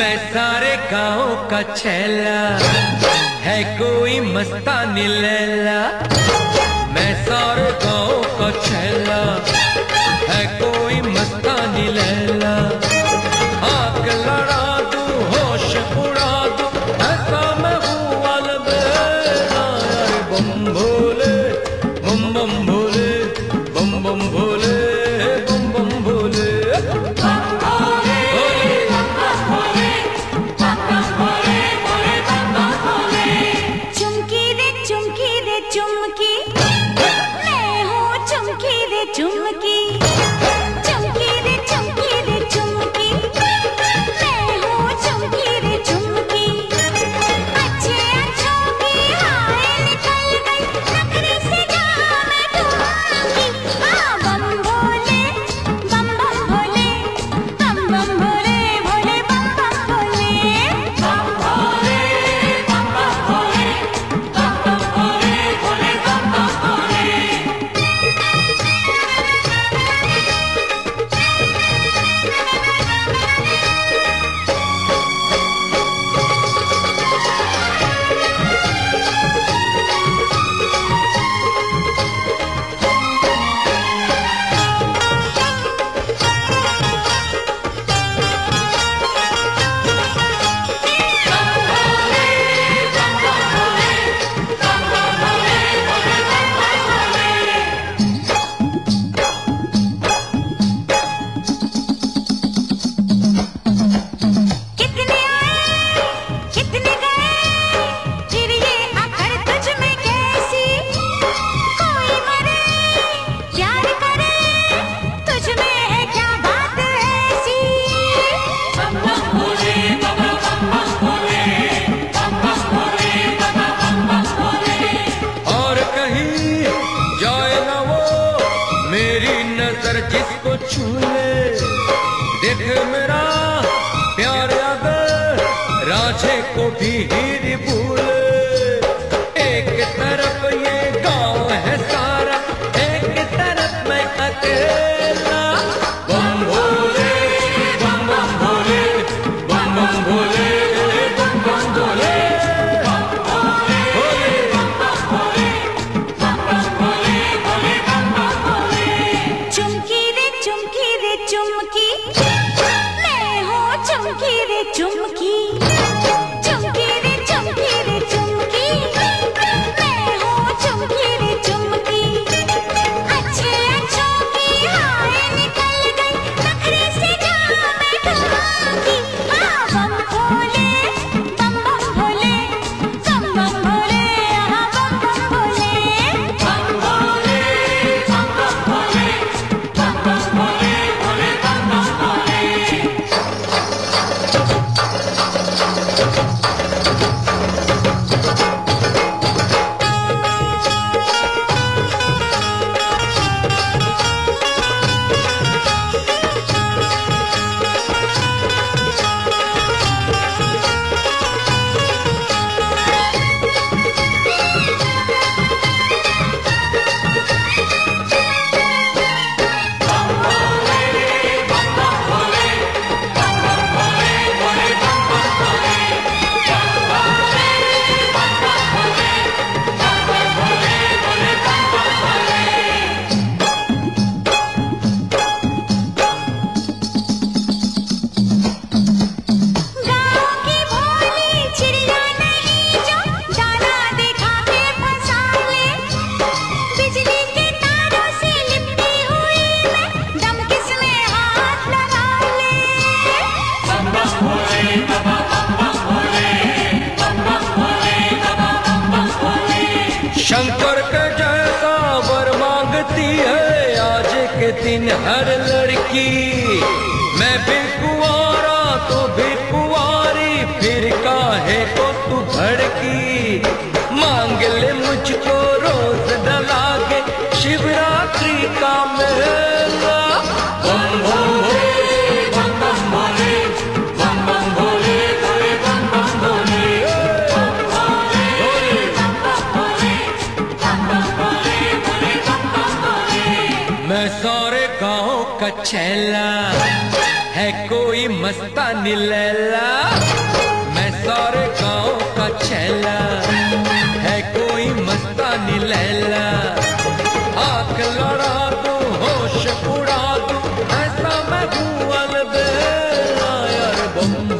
मैं सारे गाँव का छैला, है कोई मस्तानी लैला। मैं सारे गाँव का छैला, है कोई मस्तानी लैला। आग लड़ा दूं, होश उड़ा दूं, ऐसा मैं हूँ अलबेला। बम भोले बम बम भोले, बम बम भोले बम बम भोले। चुमकी, मैं हूँ चुमकी रे चुमकी, चुमकी रे चुमकी रे चुमकी, मैं हूँ चुमकी रे चुमकी। अच्छे अच्छों की हाय निकल गई, नखरे से जाऊं मैं ढूंढूंगी। हाँ बम भोले बम बम भोले, बम बम भोले भोले बम बम भोले, बम भोले बम बम भोले, बम बम भोले भोले बम बम भोले। जिसको छू ले देख मेरा प्यार अगर राझे को भी हीर भूले। एक तरफ ये गांव है सारा, एक तरफ मैं अकेला। बम भोले बम बम भोले, बम बम भोले बम बम भोले, बम भोले बम बम भोले, बम बम भोले भोले बम बम भोले। चुमकी रे चुमकी रे चुमकी, मैं हूँ चुमकी रे चुमकी, चुमकी रे चुमकी रे चुमकी, मैं हूँ चुमकी रे चुमकी। अच्छे अच्छों की हाय निकल गई, नखरे से जाऊं मैं ढूंढूंगी। हाँ बम भोले बम बम भोले, बम बम भोले, हाँ बम बम भोले, बम भोले बम बम भोले, बम बम भोले भोले बम बम भोले। शंकर के जैसा वर मांगती है आज के दिन हर लड़की। मैं भी कुंवारा तो भी कुंवारी, फिर काहे को तू भड़की। मांग ले मुझको रोज डला के शिवरात्रि का मेला। बम भोले बम बम भोले, बम बम भोले भोले बम बम भोले, बम भोले बम बम भोले, बम बम भोले भोले बम बम भोले। मैं सारे गाँव का छैला, है कोई कोई मस्तानी लैला, मैं सारे गांव का छैला। है कोई मस्तानी लैला, आंख लड़ा दूं होश उड़ा दूं, ऐसा मैं हूँ अलबेला यार बम